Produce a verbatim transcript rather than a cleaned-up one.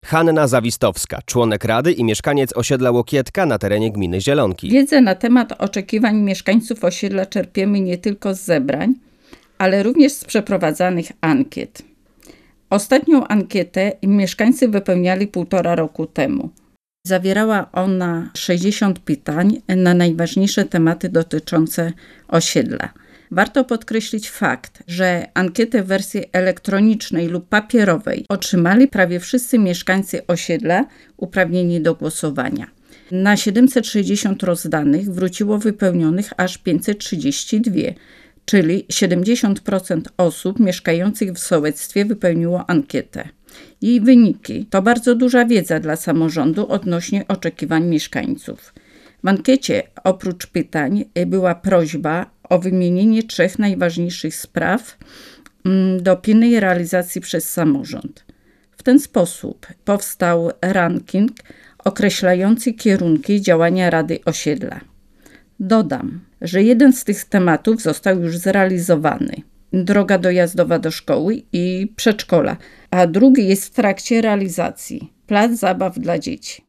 Hanna Zawistowska, członek Rady i mieszkaniec osiedla Łokietka na terenie gminy Zielonki. Wiedzę na temat oczekiwań mieszkańców osiedla czerpiemy nie tylko z zebrań, ale również z przeprowadzanych ankiet. Ostatnią ankietę mieszkańcy wypełniali półtora roku temu. Zawierała ona sześćdziesiąt pytań na najważniejsze tematy dotyczące osiedla. Warto podkreślić fakt, że ankietę w wersji elektronicznej lub papierowej otrzymali prawie wszyscy mieszkańcy osiedla uprawnieni do głosowania. Na siedemset sześćdziesiąt rozdanych wróciło wypełnionych aż pięćset trzydzieści dwa, czyli siedemdziesiąt procent osób mieszkających w sołectwie wypełniło ankietę. Jej wyniki to bardzo duża wiedza dla samorządu odnośnie oczekiwań mieszkańców. W ankiecie oprócz pytań była prośba o wymienienie trzech najważniejszych spraw do pilnej realizacji przez samorząd. W ten sposób powstał ranking określający kierunki działania Rady Osiedla. Dodam, że jeden z tych tematów został już zrealizowany. Droga dojazdowa do szkoły i przedszkola, a drugi jest w trakcie realizacji. Plac zabaw dla dzieci.